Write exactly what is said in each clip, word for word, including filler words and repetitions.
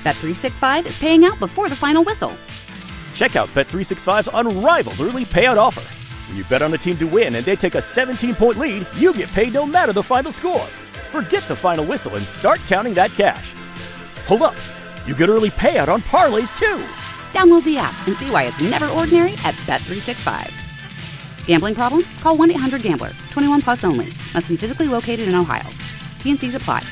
Bet three sixty-five is paying out before the final whistle. Check out Bet three sixty-five's unrivaled early payout offer. When you bet on a team to win and they take a seventeen-point lead, you get paid no matter the final score. Forget the final whistle and start counting that cash. Hold up. You get early payout on parlays, too. Download the app and see why it's never ordinary at Bet three sixty-five. Gambling problem? Call one eight hundred gambler. twenty-one plus only. Must be physically located in Ohio. T N Cs apply.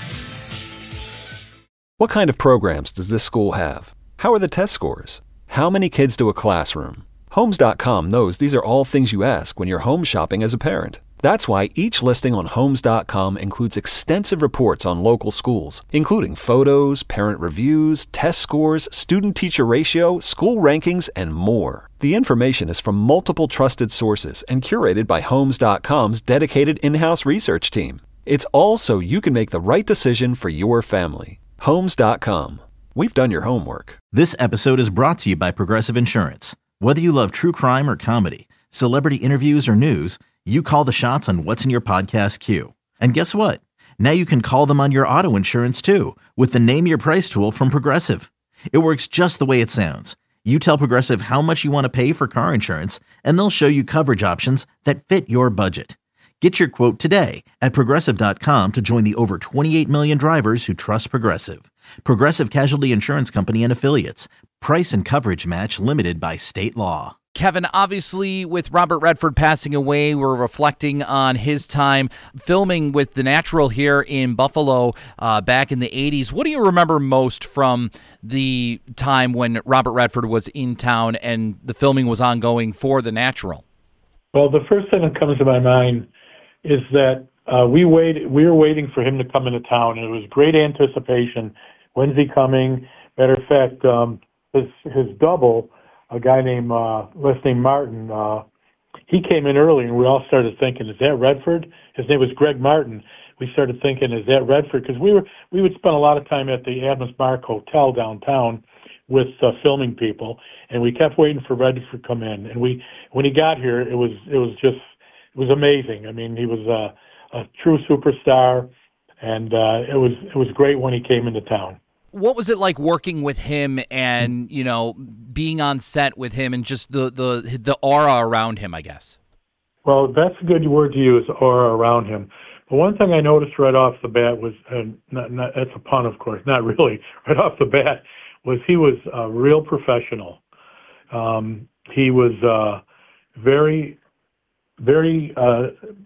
What kind of programs does this school have? How are the test scores? How many kids do a classroom? Homes dot com knows these are all things you ask when you're home shopping as a parent. That's why each listing on Homes dot com includes extensive reports on local schools, including photos, parent reviews, test scores, student-teacher ratio, school rankings, and more. The information is from multiple trusted sources and curated by Homes dot com's dedicated in-house research team. It's all so you can make the right decision for your family. Homes dot com. We've done your homework. This episode is brought to you by Progressive Insurance. Whether you love true crime or comedy, celebrity interviews or news, you call the shots on what's in your podcast queue. And guess what? Now you can call them on your auto insurance too with the Name Your Price tool from Progressive. It works just the way it sounds. You tell Progressive how much you want to pay for car insurance, and they'll show you coverage options that fit your budget. Get your quote today at Progressive dot com to join the over twenty-eight million drivers who trust Progressive. Progressive Casualty Insurance Company and Affiliates. Price and coverage match limited by state law. Kevin, obviously with Robert Redford passing away, we're reflecting on his time filming with The Natural here in Buffalo uh, back in the eighties. What do you remember most from the time when Robert Redford was in town and the filming was ongoing for The Natural? Well, the first thing that comes to my mind is that uh, we wait, we were waiting for him to come into town, and it was great anticipation. When's he coming? Matter of fact, um, his his double, a guy named uh, Leslie Martin, uh, he came in early, and we all started thinking, is that Redford? His name was Greg Martin. We started thinking, is that Redford? Because we were we would spend a lot of time at the Adams Mark Hotel downtown with uh, filming people, and we kept waiting for Redford to come in. And we when he got here, it was it was just it was amazing. I mean, he was a, a true superstar, and uh, it was it was great when he came into town. What was it like working with him and, you know, being on set with him and just the, the, the aura around him, I guess? Well, that's a good word to use, aura around him. But one thing I noticed right off the bat was, and not, not, that's a pun, of course, not really, right off the bat, was he was a real professional. Um, he was uh, very, very uh,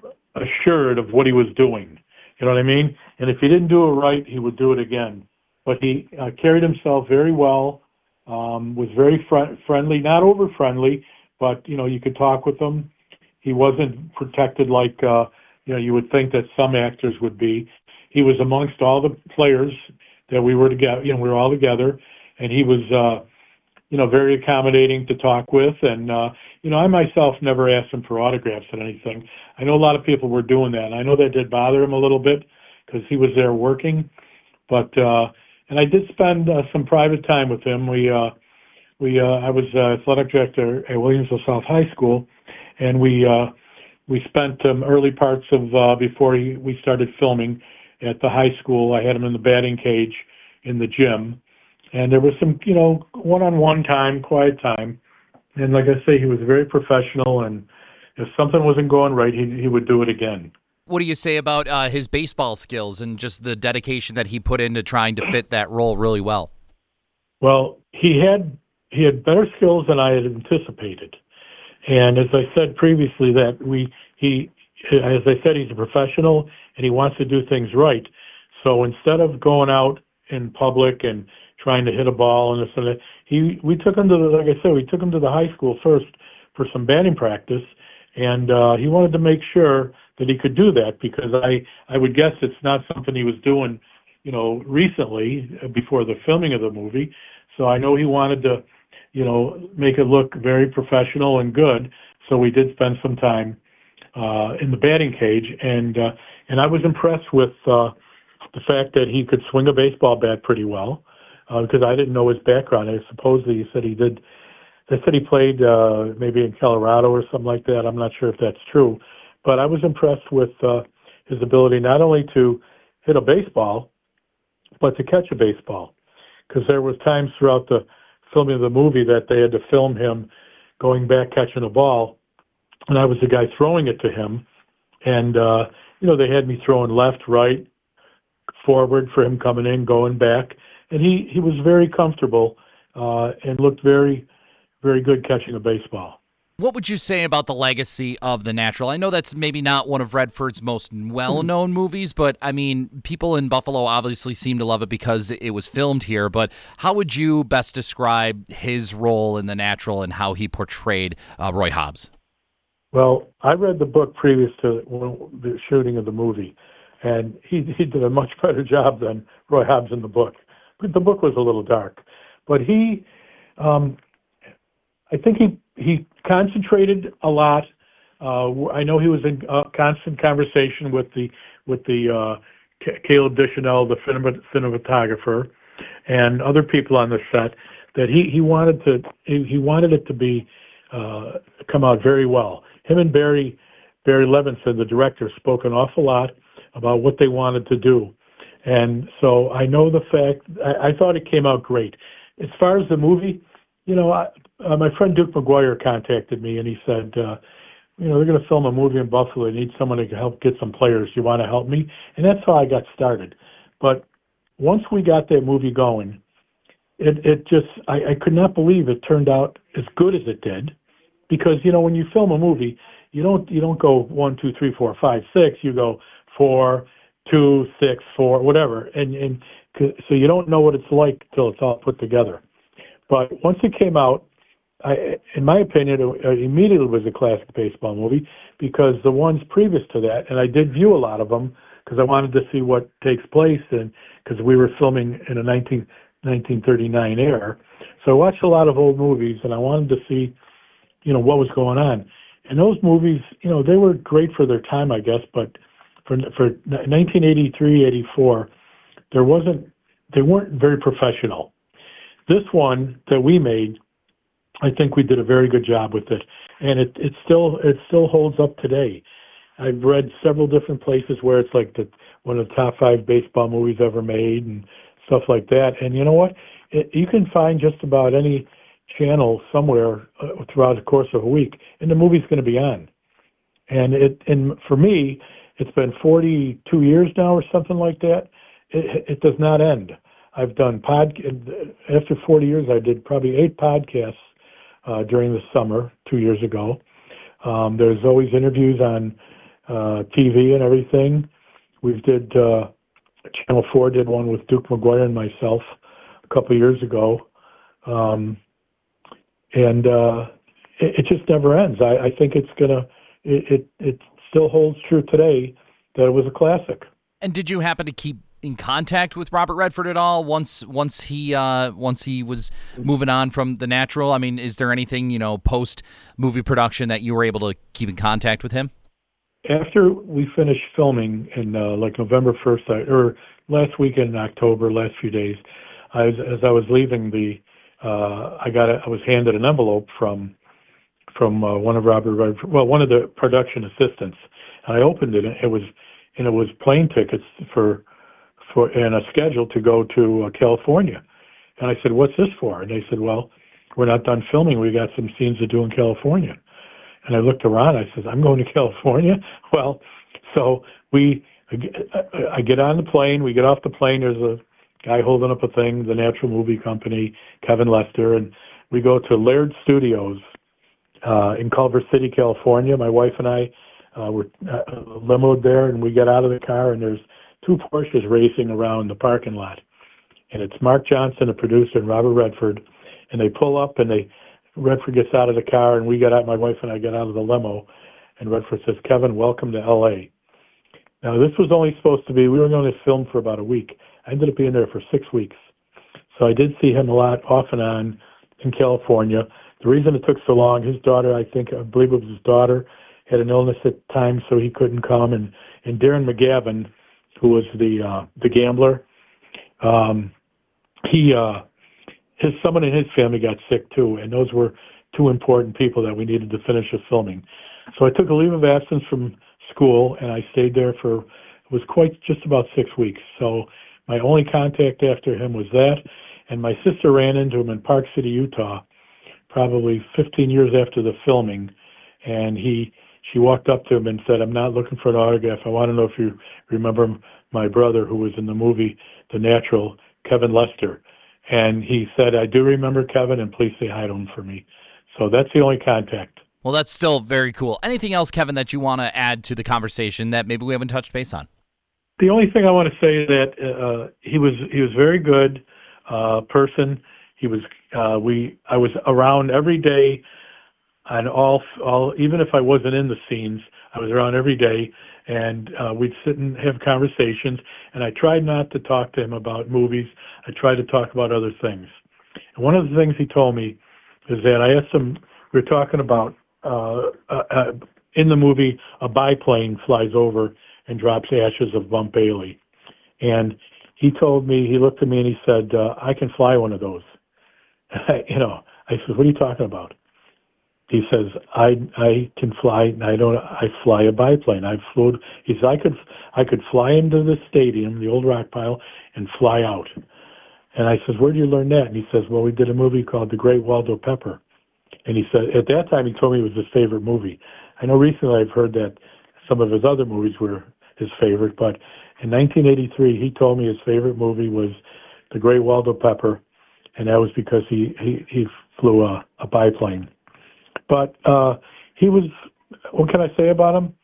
assured of what he was doing. You know what I mean? And if he didn't do it right, he would do it again. But he uh, carried himself very well, um, was very fr- friendly, not over-friendly, but, you know, you could talk with him. He wasn't protected like, uh, you know, you would think that some actors would be. He was amongst all the players that we were together, you know, we were all together, and he was, uh, you know, very accommodating to talk with. And, uh, you know, I myself never asked him for autographs or anything. I know a lot of people were doing that, and I know that did bother him a little bit because he was there working. But, uh, and I did spend uh, some private time with him. We, uh, we, uh, I was uh, athletic director at Williamsville South High School, and we, uh, we spent um, early parts of uh, before he, we started filming at the high school. I had him in the batting cage in the gym, and there was some, you know, one-on-one time, quiet time. And like I say, he was very professional, and if something wasn't going right, he he would do it again. What do you say about uh, his baseball skills and just the dedication that he put into trying to fit that role really well? Well, he had he had better skills than I had anticipated, and as I said previously, that we he as I said, he's a professional and he wants to do things right. So instead of going out in public and trying to hit a ball and this and that, he we took him to the like I said, we took him to the high school first for some batting practice, and uh, he wanted to make sure that he could do that, because I, I would guess it's not something he was doing, you know, recently before the filming of the movie. So I know he wanted to, you know, make it look very professional and good. So we did spend some time uh, in the batting cage, and uh, and I was impressed with uh, the fact that he could swing a baseball bat pretty well, uh, because I didn't know his background. I supposedly he said he did. They said he played uh, maybe in Colorado or something like that. I'm not sure if that's true. But I was impressed with uh, his ability not only to hit a baseball, but to catch a baseball. because there was times throughout the filming of the movie that they had to film him going back catching a ball, and I was the guy throwing it to him, and uh, you know they had me throwing left, right, forward for him coming in, going back, and he he was very comfortable uh, and looked very very good catching a baseball. What would you say about the legacy of The Natural? I know that's maybe not one of Redford's most well-known movies, but, I mean, people in Buffalo obviously seem to love it because it was filmed here, but how would you best describe his role in The Natural and how he portrayed uh, Roy Hobbs? Well, I read the book previous to the shooting of the movie, and he, he did a much better job than Roy Hobbs in the book. But the book was a little dark. But he, um, I think he he concentrated a lot. Uh, I know he was in uh, constant conversation with the with the uh, C- Caleb Deschanel, the cinematographer, and other people on the set. That he, he wanted to he, he wanted it to be uh, come out very well. Him and Barry Barry Levinson, the director, spoke an awful lot about what they wanted to do, and so I know the fact. I, I thought it came out great. As far as the movie, you know, I, uh, my friend Duke McGuire contacted me and he said, uh, you know, they're going to film a movie in Buffalo. They need someone to help get some players. You want to help me? And that's how I got started. But once we got that movie going, it, it just, I, I could not believe it turned out as good as it did. Because, you know, when you film a movie, you don't, you don't go one, two, three, four, five, six. You go four, two, six, four, whatever. And, and so you don't know what it's like till it's all put together. But once it came out, I, in my opinion, it immediately was a classic baseball movie because the ones previous to that, and I did view a lot of them because I wanted to see what takes place, and because we were filming in a nineteen, nineteen thirty-nine era. So I watched a lot of old movies, and I wanted to see, you know, what was going on. And those movies, you know, they were great for their time, I guess, but for for nineteen eighty-three, eighty-four, there wasn't, they weren't very professional. This one that we made, I think we did a very good job with it, and it it still it still holds up today. I've read several different places where it's like the one of the top five baseball movies ever made and stuff like that. And you know what? It, you can find just about any channel somewhere uh, throughout the course of a week, and the movie's going to be on. And it and for me, it's been forty-two years now or something like that. It, it does not end. I've done pod after forty years. I did probably eight podcasts uh, during the summer two years ago. Um, there's always interviews on uh, T V and everything. We did uh, Channel Four did one with Duke McGuire and myself a couple of years ago, um, and uh, it, it just never ends. I, I think it's gonna. It, it it still holds true today that it was a classic. And did you happen to keep in contact with Robert Redford at all once once he uh, once he was moving on from The Natural? I mean, is there anything, you know, post movie production that you were able to keep in contact with him? After we finished filming in uh, like November first, or last weekend in October, last few days, I was, as I was leaving the, uh, I got a, I was handed an envelope from from uh, one of Robert Redford, well, one of the production assistants, and I opened it, and it was and it was plane tickets for. For, and a schedule to go to uh, California. And I said, what's this for? And they said, well, we're not done filming. We got some scenes to do in California. And I looked around. I said, I'm going to California? Well, so we, I get on the plane. We get off the plane. There's a guy holding up a thing, The Natural Movie Company, Kevin Lester. And we go to Laird Studios uh, in Culver City, California. My wife and I uh, were uh, limoed there, and we get out of the car, and there's two Porsches racing around the parking lot. And it's Mark Johnson, the producer, and Robert Redford. And they pull up, and they Redford gets out of the car, and we get out, my wife and I get out of the limo. And Redford says, Kevin, welcome to L A. Now, this was only supposed to be, we were going to film for about a week. I ended up being there for six weeks. So I did see him a lot off and on in California. The reason it took so long, his daughter, I think, I believe it was his daughter, had an illness at the time, so he couldn't come. And, and Darren McGavin, who was the uh, the gambler, um, he uh, his someone in his family got sick too, and those were two important people that we needed to finish the filming. So I took a leave of absence from school, and I stayed there for it was quite just about six weeks. So my only contact after him was that, And my sister ran into him in Park City, Utah, probably fifteen years after the filming. And he, she walked up to him and said, "I'm not looking for an autograph. I want to know if you remember my brother who was in the movie The Natural, Kevin Lester." And he said, "I do remember Kevin, and please say hi to him for me." So that's the only contact. Well, that's still very cool. Anything else, Kevin, that you want to add to the conversation that maybe we haven't touched base on? The only thing I want to say is that uh, he was he was very good uh, person. He was uh, we I was around every day, and all all even if I wasn't in the scenes, I was around every day, and uh, we'd sit and have conversations. And I tried not to talk to him about movies. I tried to talk about other things. And one of the things he told me is that I asked him. We were talking about uh, uh, uh, in the movie, a biplane flies over and drops ashes of Bump Bailey. And he told me, he looked at me and he said, uh, "I can fly one of those." you know, I said, "What are you talking about?" He says, I I can fly, I don't, I fly a biplane. I flew, he says, I could, I could fly into the stadium, the old rock pile, and fly out. And I says, "Where did you learn that?" And he says, "Well, we did a movie called The Great Waldo Pepper." And he said, at that time, he told me it was his favorite movie. I know recently I've heard that some of his other movies were his favorite, but in nineteen eighty-three, he told me his favorite movie was The Great Waldo Pepper, and that was because he, he, he flew a, a biplane. But uh, he was, what can I say about him?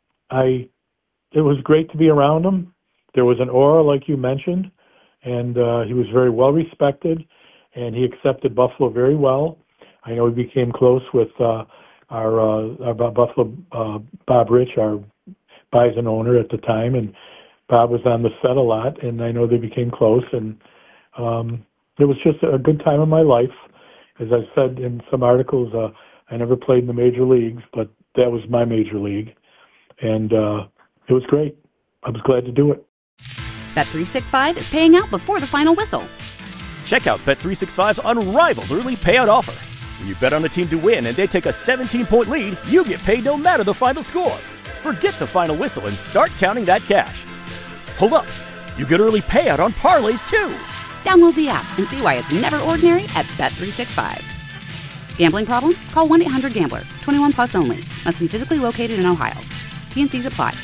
I, it was great to be around him. There was an aura, like you mentioned, and uh, he was very well respected, and he accepted Buffalo very well. I know he became close with uh, our, uh, our Buffalo, uh, Bob Rich, our Bison owner at the time, and Bob was on the set a lot, and I know they became close, and um, it was just a good time in my life. As I said in some articles, uh, I never played in the major leagues, but that was my major league, and uh, it was great. I was glad to do it. Bet three sixty-five is paying out before the final whistle. Check out Bet three sixty-five's unrivaled early payout offer. When you bet on a team to win and they take a seventeen-point lead, you get paid no matter the final score. Forget the final whistle and start counting that cash. Hold up. You get early payout on parlays, too. Download the app and see why it's never ordinary at Bet three sixty-five. Gambling problem? Call one eight hundred gambler. twenty-one plus only. Must be physically located in Ohio. T N Cs apply.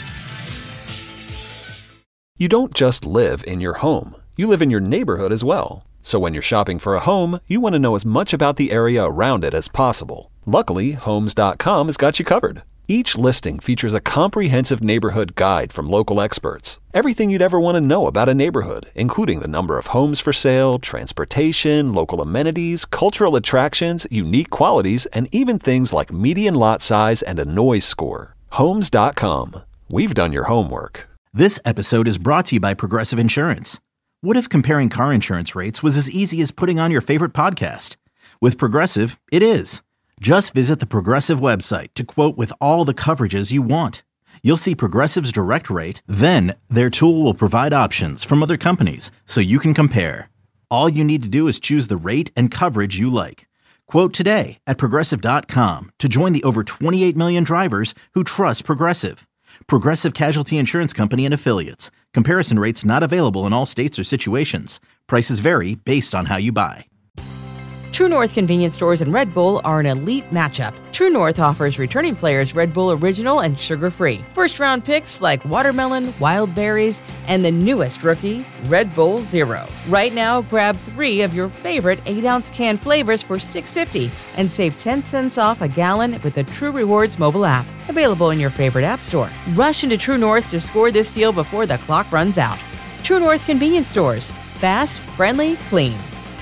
You don't just live in your home. You live in your neighborhood as well. So when you're shopping for a home, you want to know as much about the area around it as possible. Luckily, Homes dot com has got you covered. Each listing features a comprehensive neighborhood guide from local experts. Everything you'd ever want to know about a neighborhood, including the number of homes for sale, transportation, local amenities, cultural attractions, unique qualities, and even things like median lot size and a noise score. Homes dot com. We've done your homework. This episode is brought to you by Progressive Insurance. What if comparing car insurance rates was as easy as putting on your favorite podcast? With Progressive, it is. Just visit the Progressive website to quote with all the coverages you want. You'll see Progressive's direct rate, then their tool will provide options from other companies so you can compare. All you need to do is choose the rate and coverage you like. Quote today at Progressive dot com to join the over twenty-eight million drivers who trust Progressive. Progressive Casualty Insurance Company and Affiliates. Comparison rates not available in all states or situations. Prices vary based on how you buy. True North convenience stores and Red Bull are an elite matchup. True North offers returning players Red Bull Original and sugar-free. First-round picks like watermelon, wild berries, and the newest rookie, Red Bull Zero. Right now, grab three of your favorite eight-ounce can flavors for six dollars and fifty cents and save ten cents off a gallon with the True Rewards mobile app. Available in your favorite app store. Rush into True North to score this deal before the clock runs out. True North convenience stores. Fast, friendly, clean.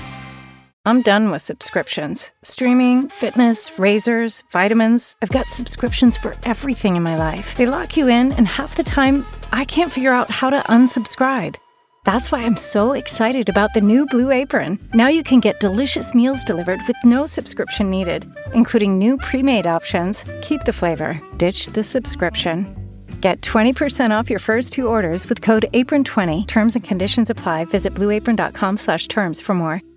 I'm done with subscriptions. Streaming, fitness, razors, vitamins. I've got subscriptions for everything in my life. They lock you in, and half the time, I can't figure out how to unsubscribe. That's why I'm so excited about the new Blue Apron. Now you can get delicious meals delivered with no subscription needed, including new pre-made options. Keep the flavor. Ditch the subscription. Get twenty percent off your first two orders with code apron twenty. Terms and conditions apply. Visit blue apron dot com slash terms for more.